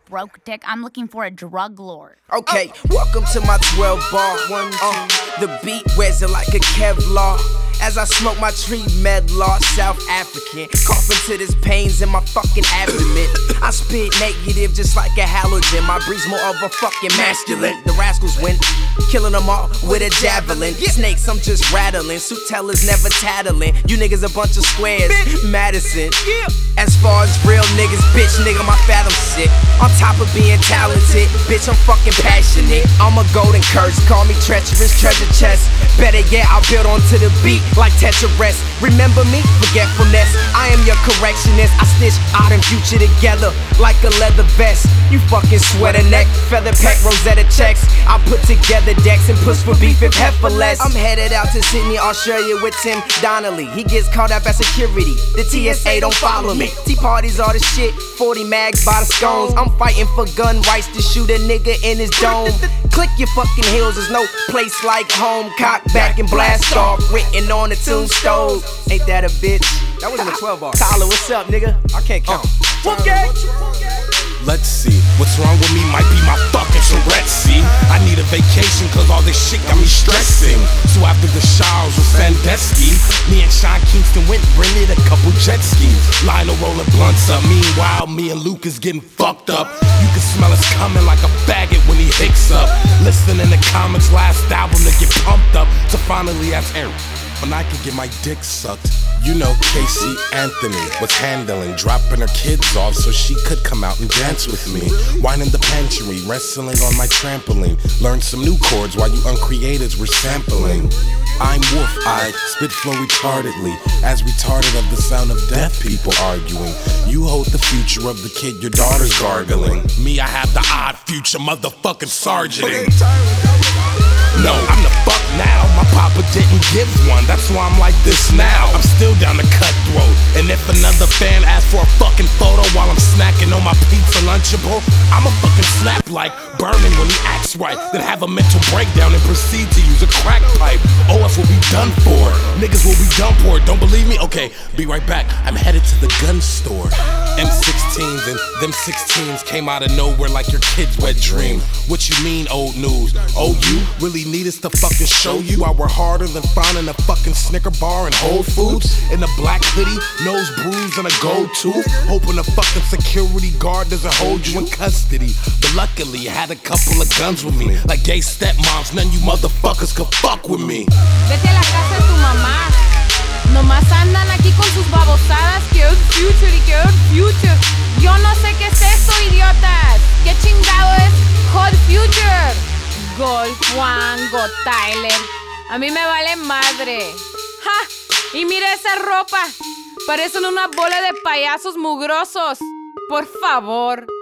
broke dick. I'm looking for a drug lord. Okay, welcome to my 12 bar. The beat wears it like a Kevlar. As I smoke my tree medlar, South African, coughing to this pains in my fucking abdomen. I spit negative just like a halogen. My breed's more of a fucking masculine. The rascals win, killing them all with a javelin. Snakes, I'm just rattling. Suit tellers never tattling. You niggas a bunch of squares. Madison. As far as real niggas, bitch, nigga, my fathom sick. On top of being talented, bitch, I'm fucking passionate. I'm a golden curse, call me treacherous treasure chest. Better yet, I'll build onto the beat like Tetris. Remember me? Forgetfulness. I am your correctionist. I stitch art and future together like a leather vest. You fucking sweater neck, feather pack, Rosetta checks. I put together decks and push for beef if heiferless. I'm headed out to Sydney, Australia with Tim Donnelly. He gets caught up at security. The TSA don't follow me. Tea parties are the shit. 40 mags by the scones. I'm fighting for gun rights to shoot a nigga in his dome. Click your fucking heels, there's no place like home. Cock back and blast off, written on the tombstone. Ain't that a bitch? That was in the 12 bar. Tyler, what's up, nigga? I can't count. Okay. Let's see, what's wrong with me might be my fucking Tourette, see? I need a vacation cause all this shit got me stressing. So after the showers with Sandusky, me and Sean Kingston went rented a couple jet skis. Lionel rolling blunts up, meanwhile me and Luke is getting fucked up. You can smell us coming like a faggot when he hicks up. Listening to Commons' last album to get pumped up. To finally ask Eric when I could get my dick sucked. You know Casey Anthony was handling, dropping her kids off so she could come out and dance with me. Wine in the pantry, wrestling on my trampoline. Learned some new chords while you uncreatives were sampling. I'm Wolf, I spit flow retardedly, as retarded of the sound of deaf people arguing. You hold the future of the kid your daughter's gargling. Me, I have the odd future motherfucking sergeanting. No, I'm the fuck now. My papa didn't give one, that's why I'm like this now. I'm still down to cutthroat, and if another fan asks for a fucking photo while I'm snacking on my pizza Lunchable, I'ma fucking snap like Burning when he acts right, then have a mental breakdown and proceed to use a crack pipe. OF will be done for, niggas will be done for. Don't believe me? Okay, be right back. I'm headed to the gun store. M16s and them 16s came out of nowhere like your kid's wet dream. What you mean old news? Oh, you really need us to fucking show you I work harder than finding a fucking Snicker bar and Whole Foods? In a black hoodie, nose bruise and a gold tooth, hoping a fucking security guard doesn't hold you in custody. But luckily I had a couple of guns with me, like gay stepmoms, none you motherfuckers could fuck with me. Vete a la casa de tu mamá. Nomás andan aquí con sus babosadas. Que Old Future y que Old Future. Yo no sé qué es eso, idiotas. ¿Qué chingado es Hot Future? Gold Juan, Got Tyler. A mí me vale madre. ¡Ja! Y mira esa ropa. Parecen una bola de payasos mugrosos. Por favor.